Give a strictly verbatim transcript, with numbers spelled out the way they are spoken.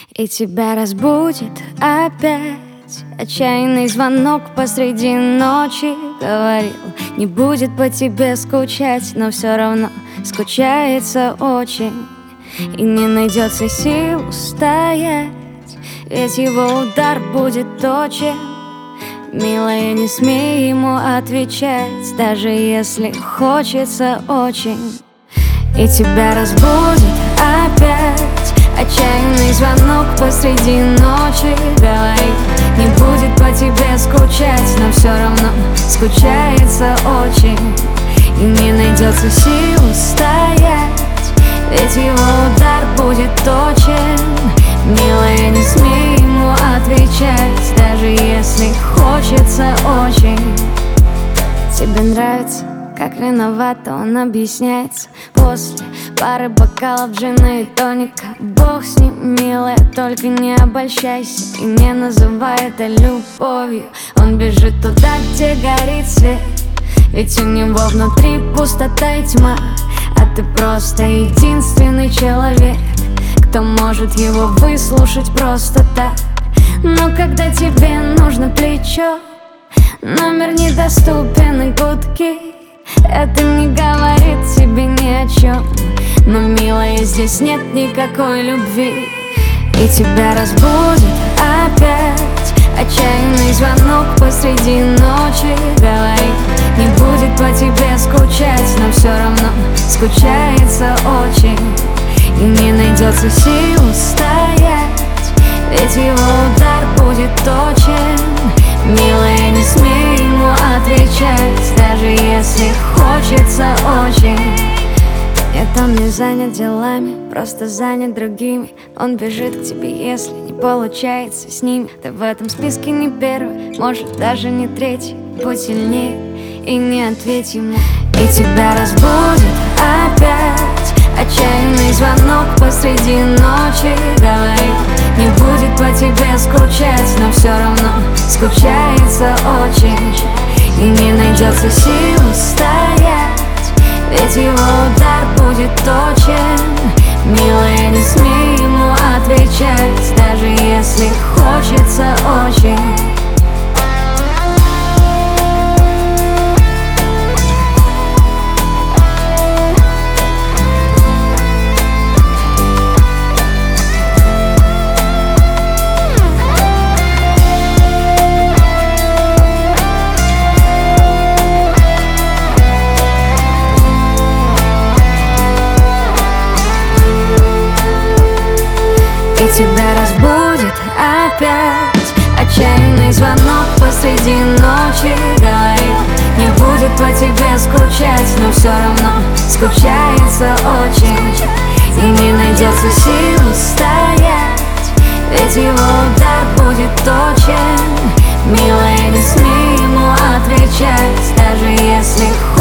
И тебя разбудит опять отчаянный звонок посреди ночи. Говорил, не будет по тебе скучать, но все равно скучается очень. И не найдется сил устоять, ведь его удар будет точен. Милая, не смей ему отвечать, даже если хочется очень. И тебя разбудит опять отчаянный звонок посреди ночи. Говорит, не будет по тебе скучать, но все равно скучается очень. И не найдется сил устоять, ведь его удар будет точен. Милая, не смей ему отвечать, даже если хочется очень. Тебе нравится, как виновата он объясняется после пары бокалов джина и тоника. Бог с ним, милая, только не обольщайся и не называй это любовью. Он бежит туда, где горит свет, ведь у него внутри пустота и тьма. А ты просто единственный человек, кто может его выслушать просто так. Но когда тебе нужно плечо, номер недоступен и гудки, это не говорит тебе ни о чем. Но, милая, здесь нет никакой любви. И тебя разбудит опять отчаянный звонок посреди ночи. Говорит, не будет по тебе скучать, но все равно скучается очень. И не найдется сил устоять, ведь его удар будет точен. Милая, не смей ему отвечать, даже если хочется очень. Нет, он не занят делами, просто занят другими. Он бежит к тебе, если не получается с ним. Ты в этом списке не первый, может даже не третий. Будь сильнее и не ответь ему. И тебя разбудит опять отчаянный звонок посреди ночи. Говорит, не будет по тебе скучать, но все равно скучается очень. И не найдется сил устоять, ведь его удар будет точен. Милая, не смей ему отвечать, даже если хочется очень. И тебя разбудит опять отчаянный звонок посреди ночи. Говорит, не будет по тебе скучать, но все равно скучается очень. И не найдется сил устоять, ведь его удар будет точен. Милая, не смей ему отвечать, даже если хочется